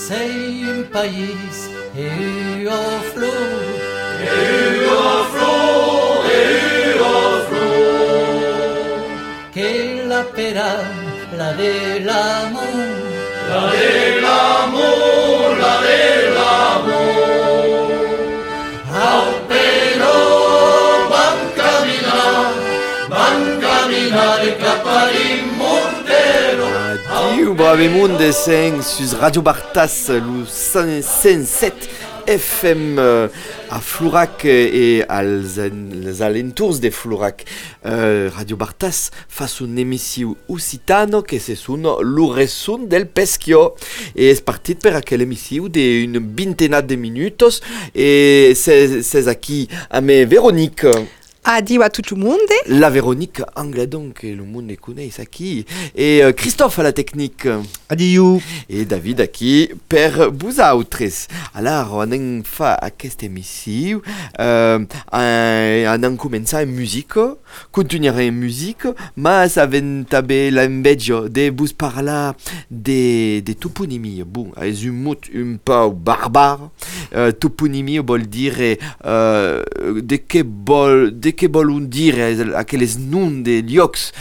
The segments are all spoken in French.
sei un país e o flor che la pera la dell'amor au però van camminare cap all'immortero. Diu bravemun de seng sus Radio Bartas lu 107 FM a Flourac et als alentours de Flourac. Radio Bartas fa un émission occitano que se sun l'Uresun del Peschio e es partit per aquel émission de une vingtaine de minutos et c'est aquí a me Véronique. Adieu à tout le monde. La Véronique Angladon que le monde connaît aquí et Christophe à la technique. Adieu. Et David aquí per vosaltres. Alors on en fa aquesta émission on en comença en musique, continuarà en musique, mas avem també l'enveja de vos parlar de toponimia. Bon, és un mot un peu barbare. Toponimia vol dir de què volen dir aquells noms de llocs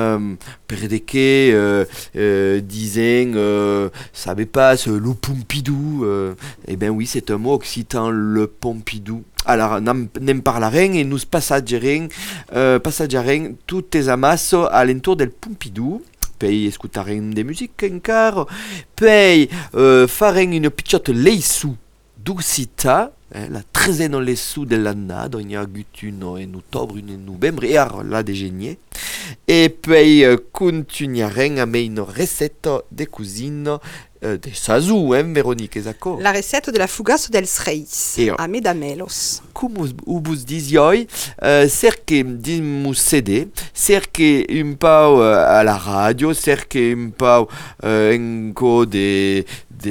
perquè disen savez pas le Pompidou eh ben oui c'est un mot occitan le Pompidou. Alors n'en parlarem et nous passagerem toutes les amas à l'entour del Pompidou. Puis escutarem de musique encara, puis farem une petite leçon d'Occità, la 13e leçon de l'année, donc il y a une en octobre, une en novembre, et là de génie. Et puis continuerem avec une recette de cuisine de Sazou, Véronique, exactement. La recette de la fougasse dels Reis, a Medamelos. Comme vous disiez, cerque d'un CD, cerque un peu à la radio, cerque un peu enco des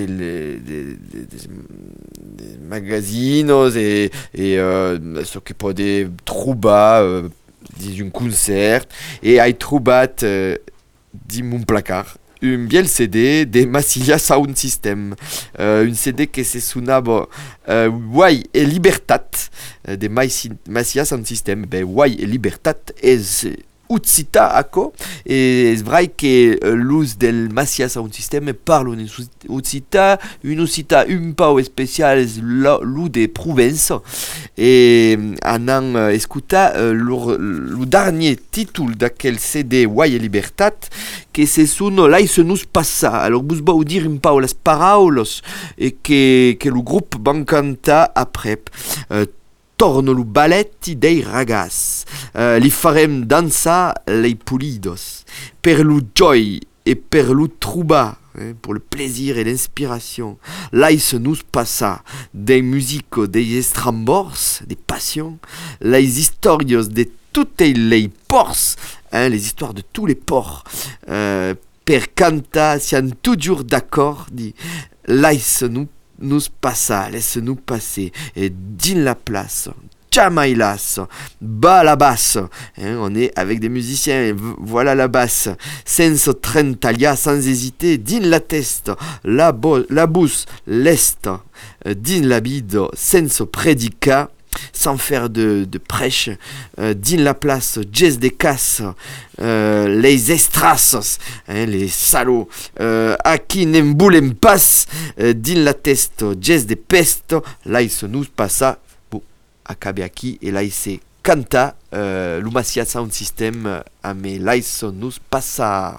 magazines et ce qui peut des trouver d'un concert et ai troubat dans mon placard un bel CD de Massilia Sound System, un CD que se sonava Uai e Libertat de Massilia Sound System. Ben Uai e Libertat es Occità acco et es vrai que l'us del Massilia Sound System parle en Occità, un Occità un peu spécial es l'u de Provence et anan escuta le dernier titre d'aquel CD Uai e Libertat que se sono là se nous passa. Alors vous va dire un peu les paroles et que le groupe va cantar après. Torno lu balletti dei ragazzi, li farem dansa lei pulidos, per lu joy et per lu trouba, pour le plaisir et l'inspiration. Là, il se nous passa des musiques, des estrambors, des passions, les histoires de toutes les ports, les histoires de tous les ports, per canta, sian toujours d'accord, dit, là, il se nous passa, laisse-nous passer, et din la place, chamailas, bas la basse, on est avec des musiciens, et voilà la basse, senza trentalia, sans hésiter, din la teste, la bousse, l'est, din la bide, senza predica, sans faire de prêche, din la place, jazz des casses, les estras, les salauds, à qui n'emboulem pas, din la teste, jazz des pestes, là il se nous passa, bon, à Kabiaki, et là il se canta, l'Umasia Sound System, mais là il se nous passa.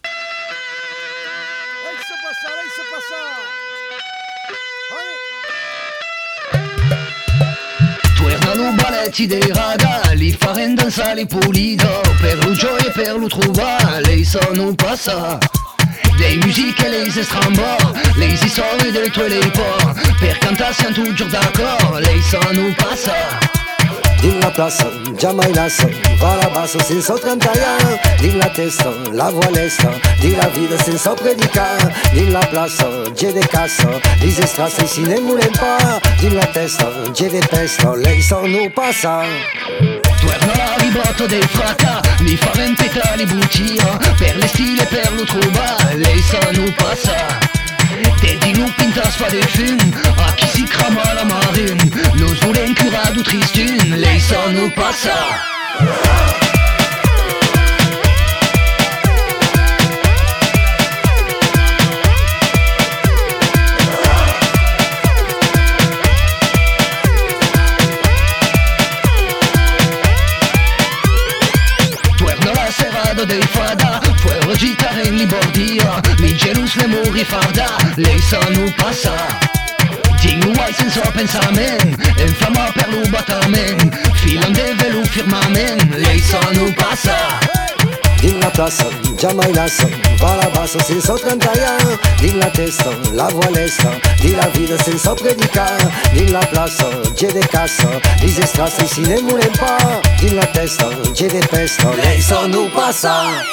Tornano balletti dei raga, li farem danzare li pulido, per lo gioia e per lo trovare, lei sono passa. Les musiques et les estrambors, les histoires de toi et les ports, per cantar siamo toujours d'accord, lei sono passa. Din la place, Jamailas, va la basse senza trentaia, din la testa, la voix lesta, din la vida senza predicar, din la place, j'ai des casses, les estras ici ne moulent pas, din la testa, j'ai des pestes, lei sono passa. Torna la ribotta dei fracca, li farem petare li buttia, per le stile, per lo trova, lei sono passa. Des dinos pintas fa de fum, a qui si crama la marine. Nos volem curado tristune, lei sono passa. Dei fada, fuori agitare in libordia, mi gelus le muri farda, lei sono passa. Tingu ai senso pensamen, inflamma per lo battamen, filan de velu firmamen, lei sono passa. Din la plaça, jamais lascia, va la bassa senza trantaia. Din la testa, la voilesta, di la vida senza predicare. Din la plaça, c'è de casa, di se strassi si ne muoiono pa. Din la testa, c'è de pesta, lei sono passa.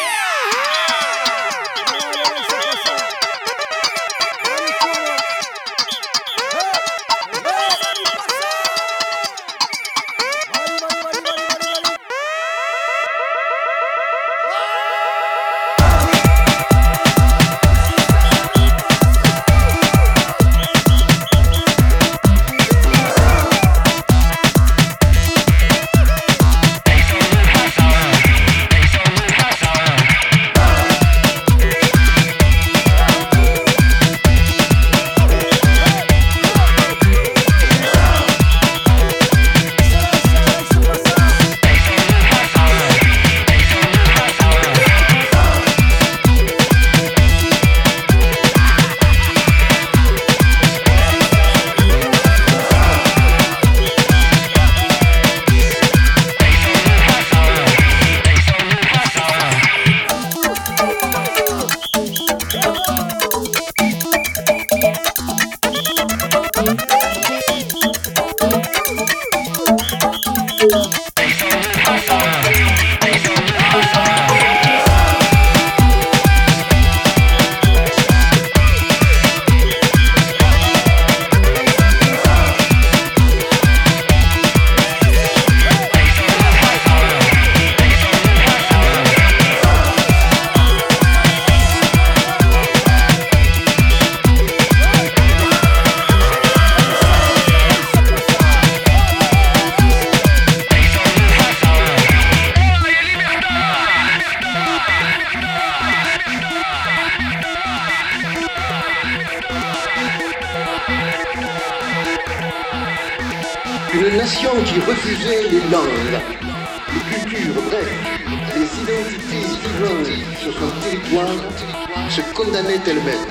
Une nation qui refusait les langues, les cultures, bref, les identités vivantes sur son territoire, se condamnait elle-même.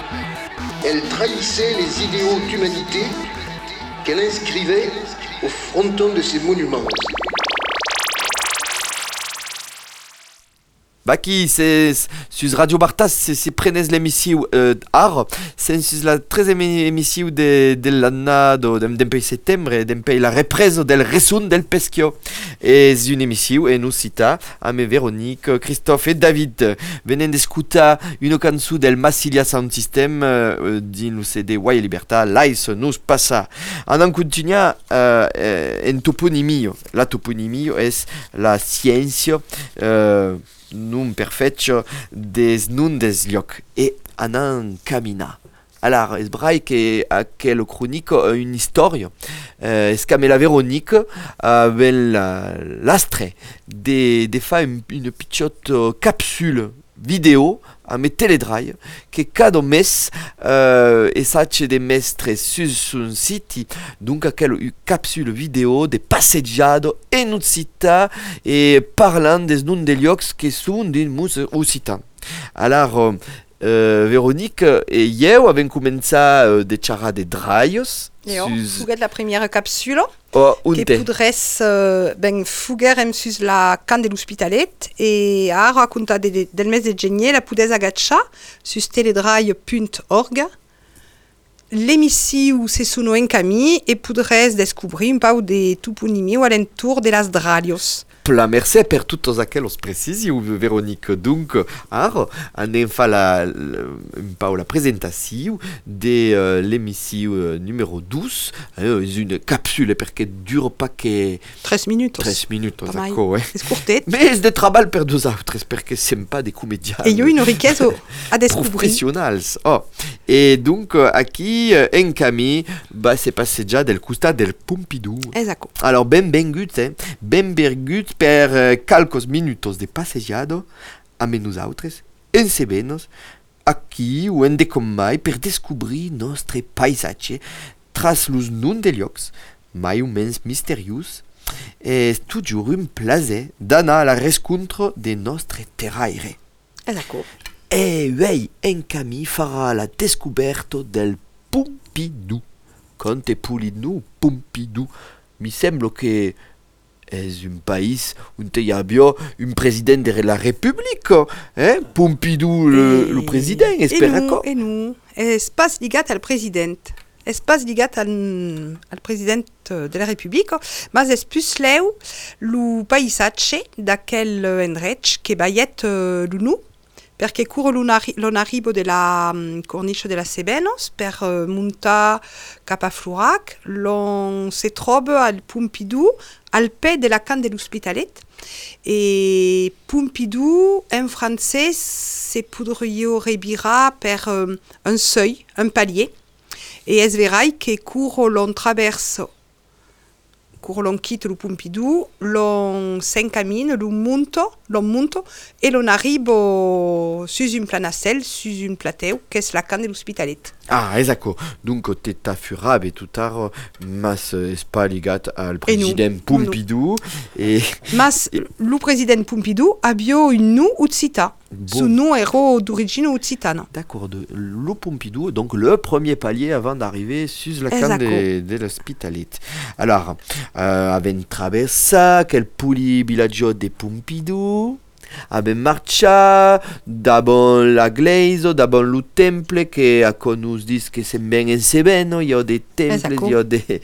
Elle trahissait les idéaux d'humanité qu'elle inscrivait au fronton de ses monuments. Baki, c'est sur Radio Bartas, c'est prenes l'émission art, c'est sur la 13e émission de l'année d'un pays septembre, d'un pays la reprise del Resun del Peschio. Et c'est une émission, et nous cita à mes Véronique, Christophe et David. Venez d'écouter une canzone del Massilia Sound System, di nous CD Wai Libertà, Lais nous passa. En continuant, en toponimio. La toponimio est la science, non perfeccio des noms des llocs et anan camina. Alors, es vrai que aquelle chronique une histoire, es comme la Véronique avec l'astre de faire une petite capsule vidéo à mes télédrailles que cada mes essaie de mettre sur son site donc aquelle capsule vidéo de passeggiado en notre site et parlant des noms des lieux qui sont des musées occitans. Alors Véronique et eu avem commencé de xerrar de draios. Fuguet la première capsule. Que podres ben fuguerem sus la can de l'Hospitalet et a racontat del mes de gener la podés agatxar sus teledrail.org. L'émission se sono en camí et podres descobrir un pau de toponimi a l'entour de las dralios. La merci per tutti aquellos precisi, Véronique. Donc, anem fa un peu la présentation de l'émission numéro 12. C'est une capsule perché dure pas que 13 minutes. 13 minutes, Pas mai. d'accord, ouais. C'est courtet. Mais c'est de travail per deux autres, perché c'est pas des comédiens. Et il y a une riqueza à découvrir. Professionnels. Oh. Et donc, aquí, en camí, c'est passé déjà del costat del Pompidou. Exacto. Alors, benvinguts per calcos minutos de passejado amb nosaltres, en Cebenos, aquí o en Decommai per descobrir nostre paisatge tras los nun de llocs, mai o menys misteriós. És toujours un plaer d'anar a la rescontre de nostre terraire. Exacto. E vei en camí farà la descoberta del Pompidou. Conte Pompidou, Pompidou. Mi sembla que és un país on hi havia un president de la República, Pompidou, le president, espera que... E nu, és pas ligat al president. És pas ligat al president de la República, mas és plus leu lo paisatge d'aquel endretg que veiet l'unu, perché curo l'on arribo de la corniche de la Cebenos per muntar cap a Florac, l'on se troba al Pompidou, al pe de la can de l'Hospitalet. Et Pompidou, en francès, se podria rebirar per un seuil, un palier. Et es verai que curo l'on traverse, curo l'on quitte le Pompidou, l'on s'encamine, l'on monte, et l'on arrive sur une planacelle, sur une plateau, qui est la can de l'Hospitalet. Ah, exacto. Donc, t'es furab et tout tard, mas és pas ligat al president Pompidou. Et... Mas le président Pompidou avió un nom occità. Bon. Son nom era d'origine occitane. D'accord, le Pompidou, donc le premier palier avant d'arriver sur la canne de l'Hospitalet. Alors, avem traversat quel puli villaggio de Pompidou, avem marxat davant la gleisa, davant le temple, que a conus dis que se'n ben en Cebeno, hi ha des temples, hi ha des...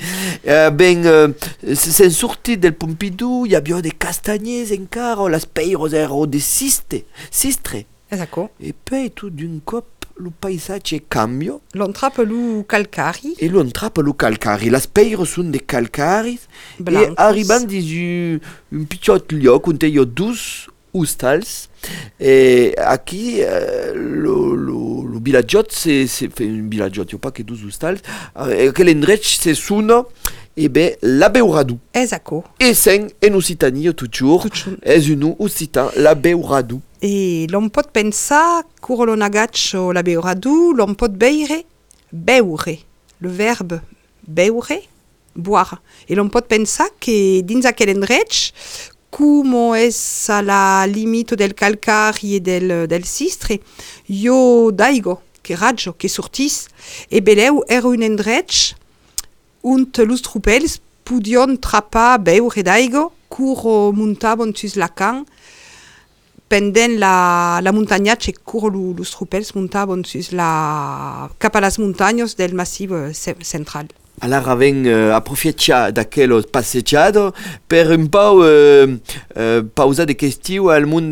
se'n sortit del Pompidou, hi havia des castanyers encara, les peiros eren de sistre. Exacto. E poi tu d'un cop lo paisatge cambia. L'on trappe lo calcari. E lo trappa lo calcari. Les peiros són de calcaris. Blancos. E arribant dins un pitjot lloc on hi ha dos hostals. E aquí lo villagiot, c'est un villagiot, il n'y a pas que dos hostals. Aquell endreig se sona la Beuradou. Exacto. E sen en Occitanie, toujours, és un occitan, la Beuradou. Et l'on pot pensar que l'on agatx la Beuradou, l'on pot beure, le verbe beure, boire. Et l'on pot pensar que dins aquel endreig, como és a la limite del calcari e del sistre, hi ha d'aigua, que raggio, que sortís. E beleu era un endreig on los trupels podion trapar beure d'aigua cur muntaven sus la can pendent la montagnatge cur los trupels muntaven sus cap a les muntanyes del massiu central. Alors avem aprovechat d'aquel passejado per un peu pausa de questiu al món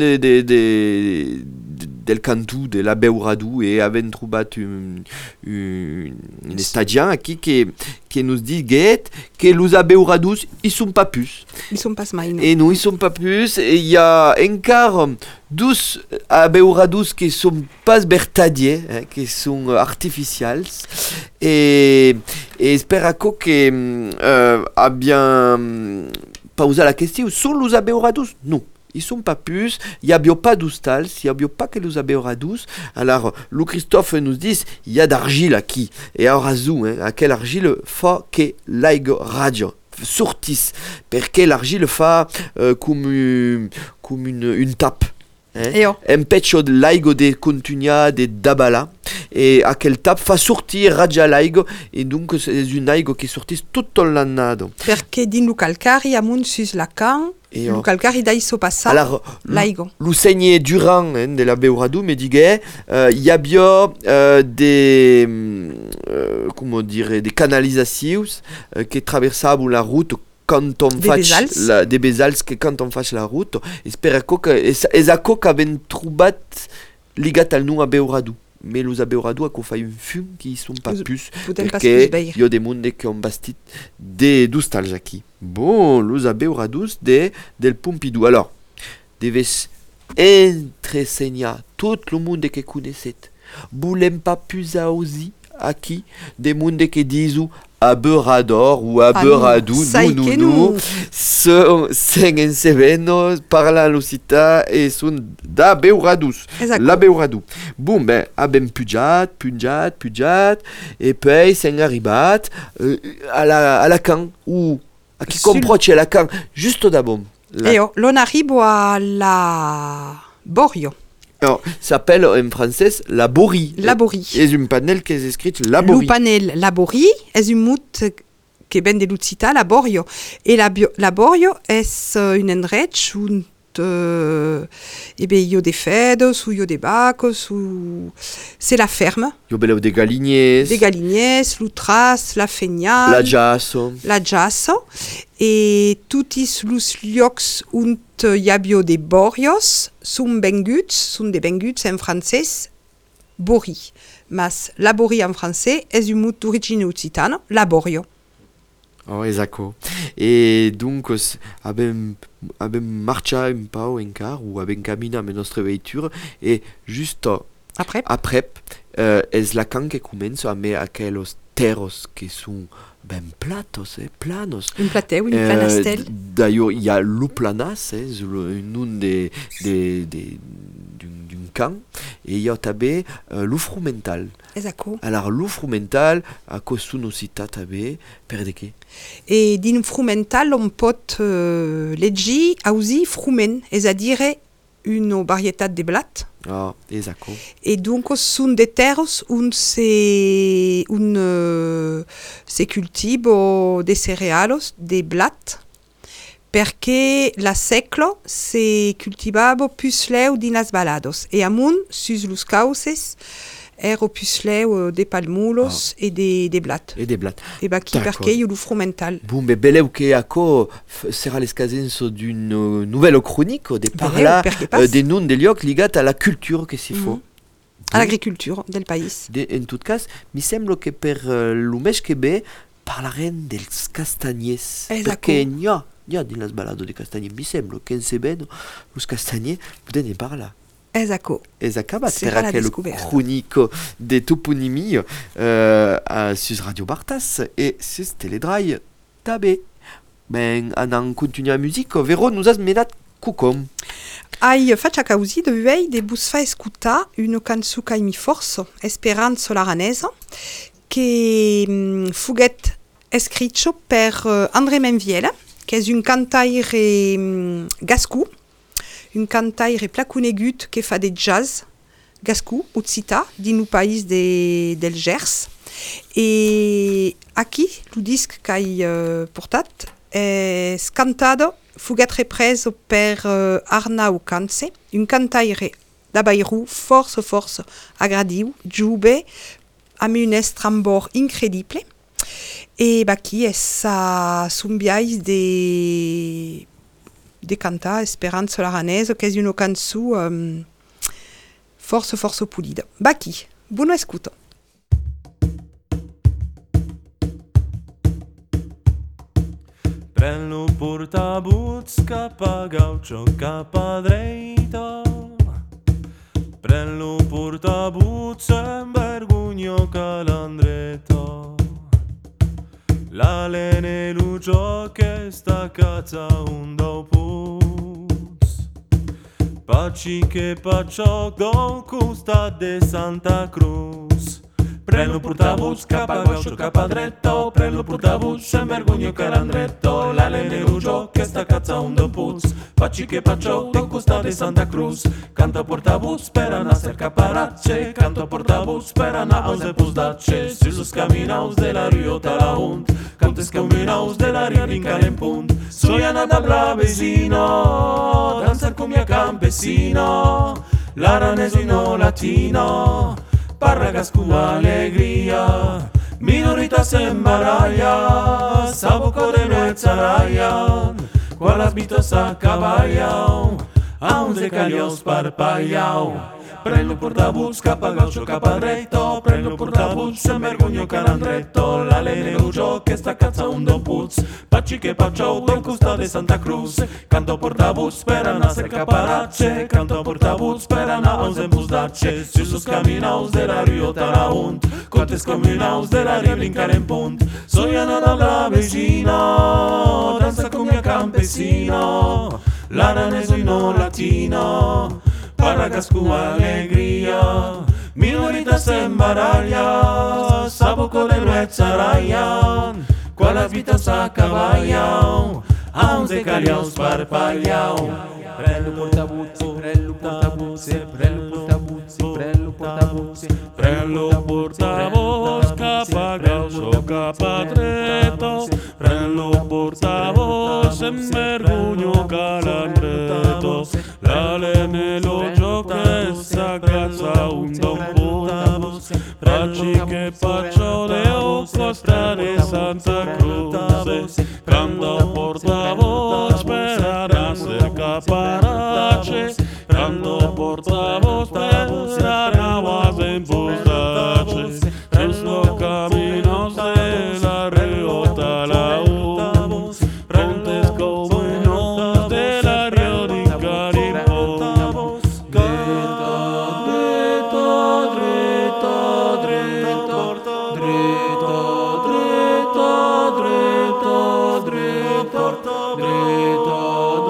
del cantó de la Beuradou et avem trobat un estadiant aquí que nous diguet que los abeuradous ils sont pas plus. Ils sont pas mai, non. Et non, ils sont pas plus. Et il y a encore 12 abeuradous qui sont pas vertadiers, qui sont artificiels. Et espero que a bien pausé la question. Sont los abeuradous? Non. Ils sont pas plus, il n'y a pas d'hostals, il n'y a pas que les abeuradous. Alors, le Christophe nous dit, il y a d'argile aquí. Et alors, à quelle argile fa que l'aigua radio sortisse, parce que l'argile fa comme une tape. Empêche l'aigua de continuer de dabala. Et à quelle tape fa sortir raja l'aigua. Et donc, c'est une aigua qui sortisse toute l'année. Parce que dans le calcari, amunt sus la can, le calcari d'aïsso passa l'aigua. Le seigneur Durand de la Beuradou me disait il y avait des canalisations qui traversaient la route quand on Des fa besals. des besals que quand on fa la route, espera que esaco qu'aven troubat ligat al nu a beuradu. Mais los a beuradu a fa un fum qui sont pas plus Podem pas perché plus beir. io de monde che on bastit de d'ustalgiaki. Bon, los a beuradus del Pompidou. Alors, deves entresegnar tout le monde que connaisset. Volem pas plus a aussi aquí de monde que disu a beurador ou a beuradu, sai que nous, sen en seveno, parla l'ocita et sun da beuradus. Exact. La beuradu. Bon, ben, abem pujat, et puis sen arribat à la can, ou a qui comproche la can, juste d'abord. Eo, l'on arrive à la Borio. Alors, s'appelle en français la Borie. La Borie. Et un panel qui est écrit la Borie. Lupanel Labori es un mout que ben de l'Ucita Laborio. Et Laborio es un endretch où io des fedos, ou io des bacos, ou c'est la ferme. Yo beleu des galignès. Des galignès, l'outras, la feignal, La jasso. la jasso. Et tutis los llocs unt hi habio de borios sunt des benguts en francès bori. Mas labori en français es un mot d'origine occitane, laborio. Oh, esatto. Et donc, abem marcha un pau encar, ou abem camina amb nostra veitura, et juste Après, es la can que comença a me aquellos terros que sont ben platos, planos. un plateu, un planastel. D'ailleurs, il y a l'uplanas, un d'un camp, et il y a també l'ufrumental. Exacto. Alors, l'ufrumental, a costum ocità també, per de què? Et din frumental, on pot legi ausi frumen, es a dire une variétat de blat. Ah, esatto. Et donc, sunt des terres où se cultivano des cereals, des blat, perché la seclo se cultivavo plus leu din las balados. E amun, sus los cauces, ero plus leu de palmulos et de blat. Et des blattes. E baqui D'accord. perché io lo frumental. Bon, mais beleu que aco sera l'escasenso d'une nouvelle chronique de parla perché pas. des noms de llocs ligat à la culture que si faut. À l'agriculture del país. En tout cas, mi sembla que per l'umeix que ve parlarem dels castanyers. Exacto. Perquè n'hi ha din las balado de castanyers. Mi sembla que en Sebeno, los castanyers poden en parlar. Exacto. Es acabat per Serà la aquel descoberta. chronique de toponymie sus Radio Bartas et sus Teledrai també. Ben, anant continuar a musique, Vero nous has menat cucom. Ai faccia causi de vei de bus fa escutar una cançó che mi forso, Esperanza l'aranesa, che fuguet escrito per André Menviela, che è un cantaire gascou, un cantaire placonegut che fa de jazz gascou, occità, din un país del Gers. E aquí, lo disc che hai portat, è cantado fugat represo per Arnau Cance, un cantaire da Bairou force agradiu, giube, amb un estrambor incredible. E baqui essa sumbiais de cantar Esperanza l'aranesa, che è una cançó force pulida. Baqui, buono escuto. Pren lo portabuts cap a Gaucho, cap a dreta. Pren lo portabuts en vergogno calandreta. L'alene lo gioc è sta cazza un doputs. Paci che pacioc do costa de Santa Cruz. Pren lo portabuts cap a Gaucho, cap a dreta. Pren lo portabuts en vergogno calandreta. L'alene lo gioc è sta cazza un doputs. Paci che pacioc do costa de Santa Cruz. Canta portabuts per anar a cercar paratge. Canta portabuts per anar als epusdatge. Sus los caminaus de la riota la hunt. Cantes caminaus de la riarinca en punt. Soy anata bravesino, danzar con mia campesino. L'aranesino latino, parra gascú alegria. minoritas en baralla, saboco de nuestra raya, cual las vitos a caballo, aún se calió parpallao. Prendo portabus, capa gaucho, capa dretto, prendo portabus, se mergugno carandretto, la lene uggio che sta cazza un don puz, pacci che pacciò, ben custa de Santa Cruz, canto portabus, per a ser caparacce, canto portabus, per a onzen busdace, su sus caminaus de la rio Taraunt, cotes caminaus de la rio brincar en punt, soy anada la vecina, danza con mia campesino, l'aranese y no latino, para cascu alegría, minoritas en baralla, saboco de nuestra raya, cual las vitas a caballo, aún se caliaos parpallao. Prendo portabuzzi, prendo portabuzzi, prendo portabuzzi, prendo portabuzzi, prendo portavoz, capa gaucho, capa dretto, prendo portavoz, en mergugno calandretto, la lene lo gioca essa cazza un don portavoz, pacci che paccio deo costa de Santa Cruz, canto portavoz per a ser caparace, canto portavoz per aguas en posace, en los caminos de la riota la voz, prontes comunos de la rio di Caribo, dritto, dritto, dritto, dritto, dritto, dritto, dritto, dritto, dritto.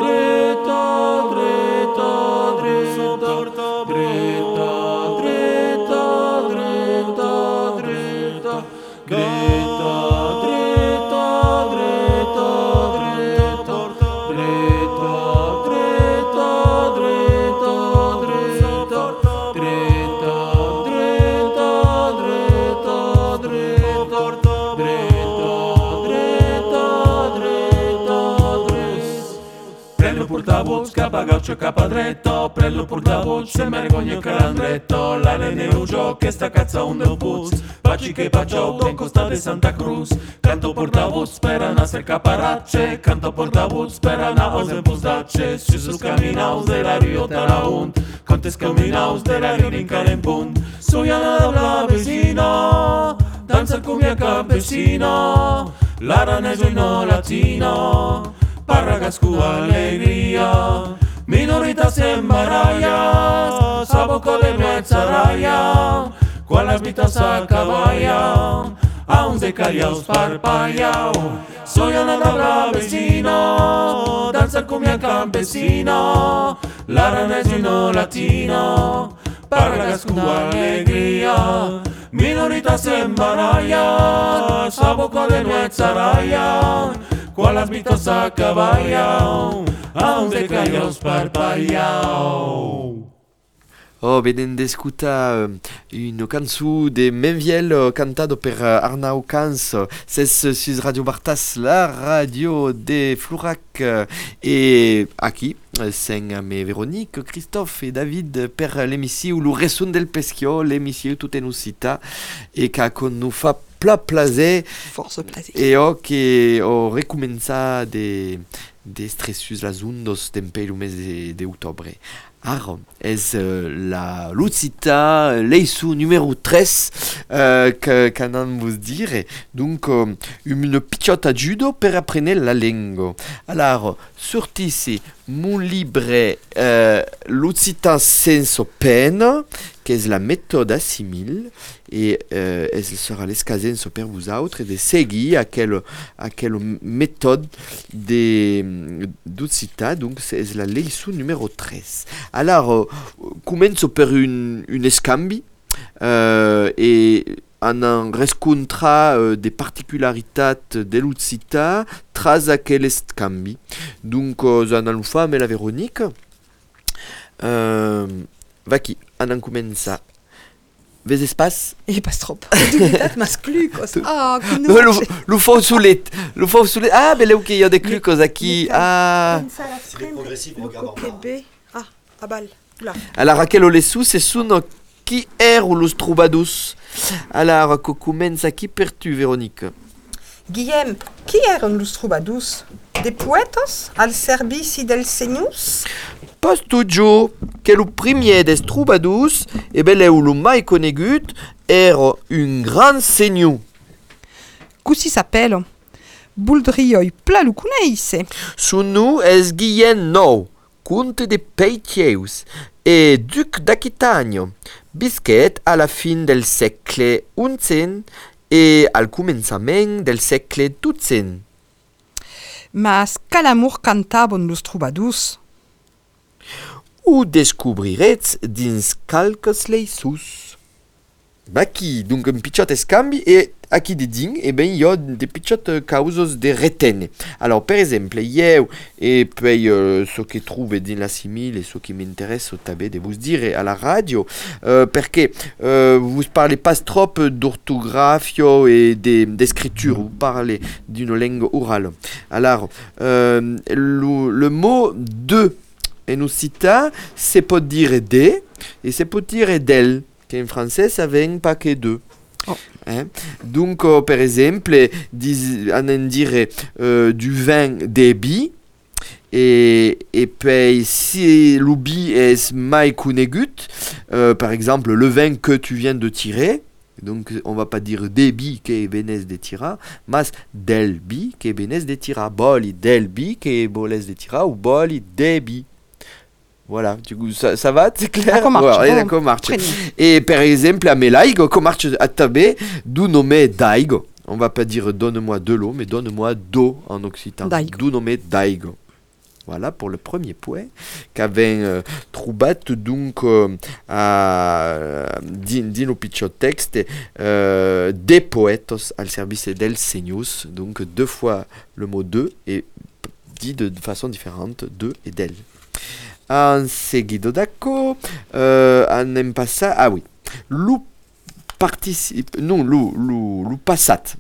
Capa gaucho, capa dretto, prendo portavoz, se mergogno calandretto, la lene uggio che sta cazza un del puz, pacci che pacciò, ben costa de Santa Cruz, canto portavoz per a ser caparacce, canto portavoz per a osen busdace, su sus caminaus de la rio Taraunt, contes caminaus de la rio brincar en punt, soy a la vecina, danza con mia campesina, l'aranese y no latino, para cascu alegría, minoritas en baralla, saboco de nuestra raya, cual las vitas a caballo, aún se caliaos parpallao. Soy anada vecino, danza con mi campesino, l'aranese y no latino, para cascu alegría, minoritas en baralla, saboco de nuestra raya, cual las vitas a caballo, aún se caliaos parpallao. Oh, venen d'escutar une cançó de Menviel cantado per Arnau Cans, c'est sur Radio Bartas, la radio de Flourac, et aquí, sen me Véronique, Christophe et David per l'émission Le Resson del Peschio, l'émission tout en usita, et qu'on nous fa plaser, force plaisir. et que recomença de stressus las undos tempel mes de octobre. Ara, és la Lucita, l'eisso numéro 3 qu'anam vos dire. Donc, une petite ajuda per apprendre la langue. Alors, sortisse mon livre Lucita senso pena, que és la méthode assimile, et elle sera l'escasenso per vous autres, de seguir aquelle méthode de Lucita, donc c'est la leçon numéro 13. Alors, commenço per un escambi, et en rescontra des particularitats de Lucita tras aquel escambi. Donc, en allons fam et la Véronique. Vaki, en comença. Ves espace? Il passe trop. Dubitat masclucos. Ah, lo fau sulet. Ah, ben là, ok, il y a des clucos aquí. Ah. C'est progressif, regarde en bas. Ah, à balle. Là. Alors, aquel olesu, c'est son qui ero los troubadours? Alors, que commence qui per tu, Véronique? Guillem, qui eren los troubadours? Des poetos al servici del senyus? Pas tutto, que le premier des troubadours, e beleu lo mai conegut, era un grand senyor. Così s'appelle? Voldrioi pla lo coneisse. Son nom est Guillem IX, comte de Poitiers et duc d'Aquitaine, bisquet à la fin del segle XI et al començament del segle XII. Mas quel amour cantaven los troubadours? Ho descobrirets dins calques leissus. Aquí, donc un pitjot escambi, et aquí de ding, eh ben, il y a des pitjot causes de retene. Alors, per exemple, eu, et puis ce que trouve dans la simile, et ce qui m'intéresse també de vous dire à la radio, perché vous parlez pas trop d'orthographie et d'écriture, vous parlez d'une langue orale. Alors, le mot de en occitan, c'est peut dire de, et c'est peut dire d'elle. Qu'en français, ça vient pas que deux. Oh. Hein? Donc, par exemple, on dirait du vin d'ébi, et puis si l'ubi est mai conegut, par exemple, le vin que tu viens de tirer, donc on va pas dire d'ébi que benes de tira, mais delbi que benes de tira, boli delbi que boles de tira, ou boli d'ébi. Voilà, du coup, ça va, c'est clair? D'accord, marche. Et par exemple, à Melaigo, comment marche à tabé, d'où nommé Daigo. On va pas dire donne-moi de l'eau, mais donne-moi d'eau en occitan. D'où nommé Daigo. Voilà pour le premier point qu'avait troubat donc din lo pitjot texte des poetos al service del senyus, donc deux fois le mot de et dit de façon différente de et del. En seguido d'acco, anem passar... Ah oui, lo participe... Non, lo passat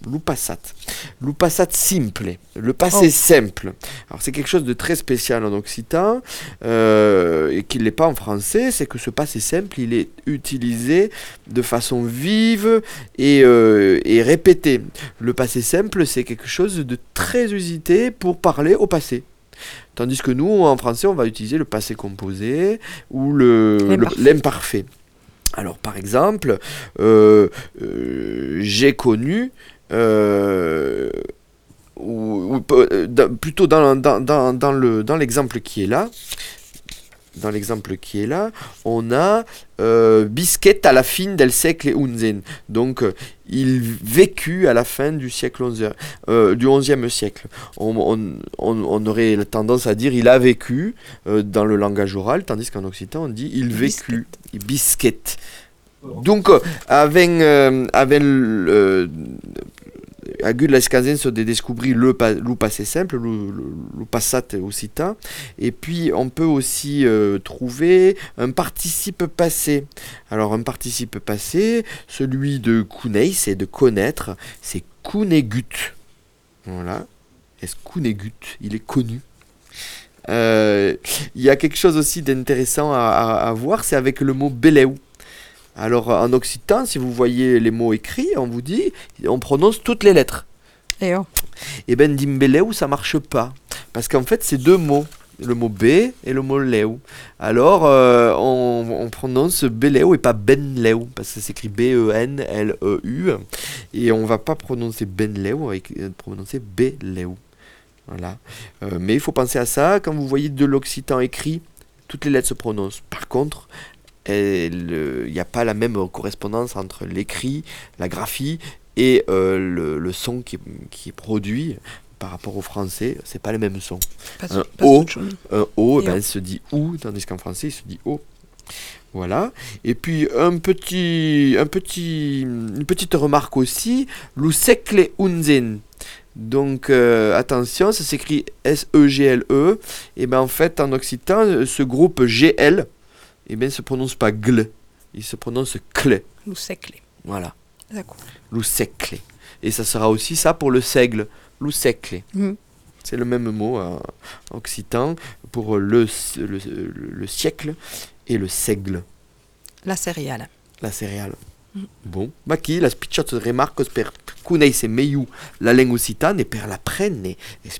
simple, le passé simple. Alors c'est quelque chose de très spécial en occitan, et qu'il n'est pas en français, c'est que ce passé simple, il est utilisé de façon vive et répétée. Le passé simple, c'est quelque chose de très usité pour parler au passé. Tandis que nous, en français, on va utiliser le passé composé ou l'imparfait. Alors, par exemple, j'ai connu, plutôt dans l'exemple qui est là, on a Bisquet à la fin del siècle XI. Donc, il vécut à la fin du siècle du XIe siècle. On aurait tendance à dire il a vécu dans le langage oral, tandis qu'en occitan on dit il vécut, Bisquet. Donc, avec agut l'escasenso de découvrir le passé simple, le passat occitan, et puis on peut aussi trouver un participe passé. Alors un participe passé, celui de kuneis, c'est de connaître, c'est kunegut. Voilà, est-ce kunegut, il est connu. Il y a quelque chose aussi d'intéressant à voir, c'est avec le mot beleu. Alors en occitan, si vous voyez les mots écrits, on vous dit, on prononce toutes les lettres. Et ben dimbeleu, ça marche pas. Parce qu'en fait, c'est deux mots. Le mot B et le mot leu. Alors on prononce beleu et pas benleu. Parce que ça s'écrit B-E-N-L-E-U. Et on va pas prononcer benleu, on va prononcer beleu. Voilà. Mais il faut penser à ça. Quand vous voyez de l'occitan écrit, toutes les lettres se prononcent. Par contre, il n'y a pas la même correspondance entre l'écrit, la graphie et le son qui est produit par rapport au français. C'est pas les mêmes sons. Un O, ben, se dit OU, tandis qu'en français il se dit O. Voilà. Et puis une petite remarque aussi, le secle XI. Donc attention, ça s'écrit S-E-G-L-E. Et ben en fait en occitan, ce groupe GL, eh bien, il ne se prononce pas gle, il se prononce cle. Le secle. Voilà. D'accord. Le secle. Et ça sera aussi ça pour le seigle, le secle. Mmh. C'est le même mot occitan pour le siècle et le seigle. La céréale. la céréale. Bon, qui las picciotte remarcos per conèisser meglio la lengua occitana e per l'apprendre,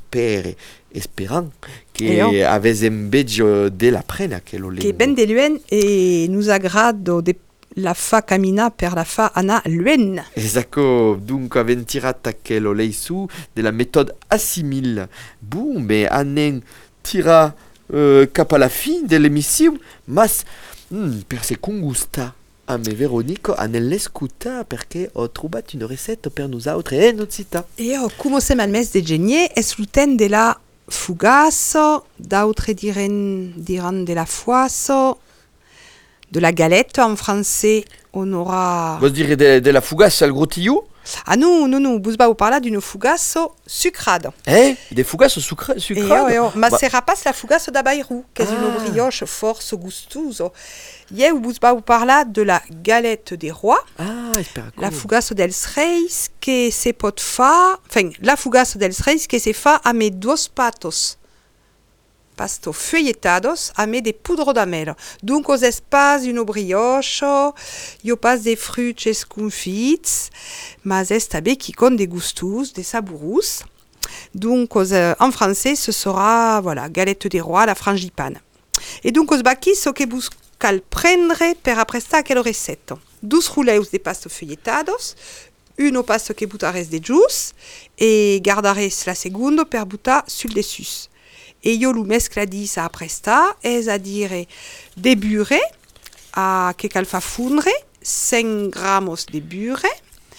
esperant que avesem beggio de l'apprendre aquello lengua. Che ben de luen e nous agrado de la fa camina per la fa ana luen. Esatto, dunque avem tirat aquello leisu de la méthode assimile. Bon, mais anem tira cap a la fin de l'émission, mas per se congusta a me Veronico a nell'escuta perché ho trovato una ricetta per nosaltres e nozita. E comencem al mes de genier, es l'uten de la fugasso, d'autres diran de la foisso, de la galette en français, on aura... Vos dire de la fougasse al grotillou? Ah non, vous va vous parler d'une fugasso sucrade. Des fougasses sucrades? Ma sera pas la fugasso da Bayrou, qui est une brioche force gustoso. Vous va vous parler de la galette des rois. La fugasso dels reis, que se pot fa... Enfin, la fugasso dels reis, que se fa a me dos patos. Pasto feuilletados a me de poudre d'amel. Donc, aux espaces, une brioche, yo pas des fruits confits, mas estabe qui compte des gustus, des sabourous. Donc, en français, ce sera, voilà, galette des rois, la frangipane. Et donc, os baki, ce que vous cal prendre per apresta aquella recette. 12 rouleus de pasto feuilletados, uno pasto que butares de jus, et gardares la secondo per butar sul dessus. Et yo lu mescladis a apresta, es a dire de bure, a que cal fa fondre, 5 gramos de bure,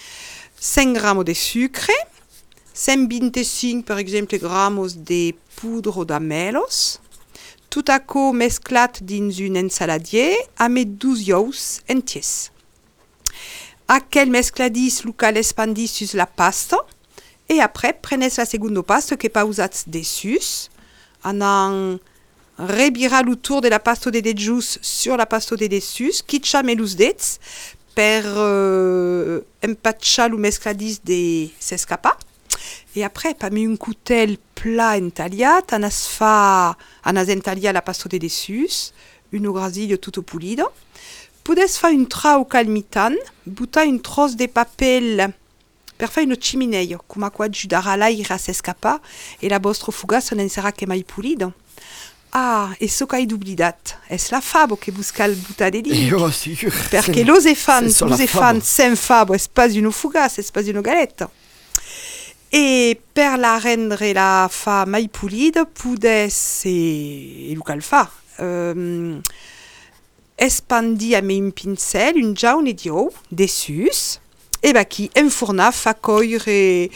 5 gramos de sucre, 125 per exemple gramos de poudre d'amelos, tout à coup mesclat dins un ensaladier, a met 12 ous entiers. Aquel mescladis lu cal espandis sus la pasta, et après prenes la secondo pasta que pausats dessus, en rebira l'autour de la pasto de jus sur la pasto de dessus, kitcha melus dets, per empatcha lu mescladis de s'escapa. Et après, pas mis un coutel plat entaliat, anas entalia la pasto de dessus, une grasillo tutto pulido. Pudes fa un trau calmitan, buta un tros de papel per fa une chiminea, come a quad judara l'aire a s'escapa, e la vostra fugasso non sarà che mai pulido. E so che hai dublidat, es la fabo che busca il buttare lì. Io sicuro. Perché los e fan sen fabo, es pas une fugasse, es pas une galette. E per la rendre la fa mai pulida, pudes e lo cal fa. Espandi a me un pincel, un jaune di ou, dessus, e qui enfourna fa coire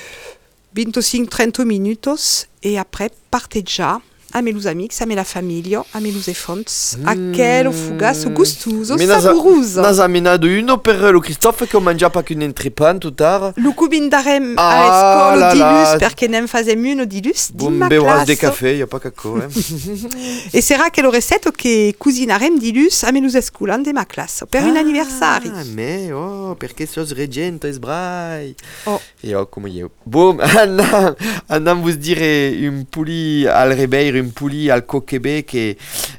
25-30 minutos, e après parteggia a me los amics, a me la famiglia, a me los efons, aquel fugasso gustoso, saburoso. Nas amenado uno per lo Christophe che ho mangiato anche un entrepan tuttar. Lo cubindarem a l'escola dilus, perché nem fasem uno dilus di ma bewas de classe. café, y a pas caco. E sarà che lo recetto che cucinarem dilus a me los escolan de ma classe, per un anniversari. Me, perché sos regento es brai. E come io. Boom, andam vos dire un puli al rebeir, un puli al coquebe che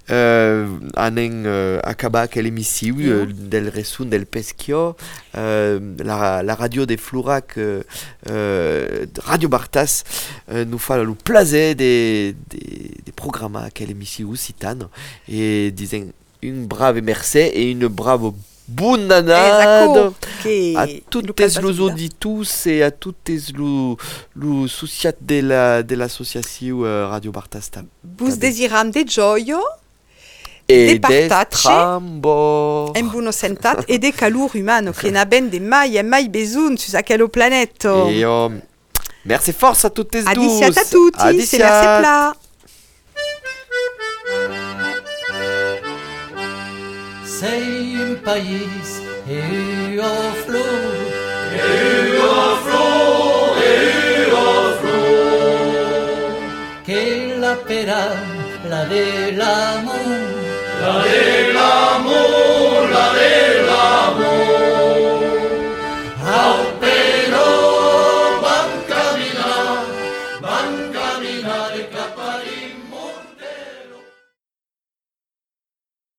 anen acaba che l'emissiu del resun del peschio, la radio de Flourac, Radio Bartas, nous fa le plaisir de programma che l'emissiu occitano e disen un brave merci et une bravo buon annado a tutti los auditus e a tutti los sociat de l'associazione Radio Bartasta. Bus desiram de gioio, e de partage, trambo en buono sentat e de calur umano che na ben de mai e mai besun su aquello planeto. E merci forza a tutti e dus. Adiciat a tutti, c'est merci plat. Sei un país e o flor, que la pera, la del amor,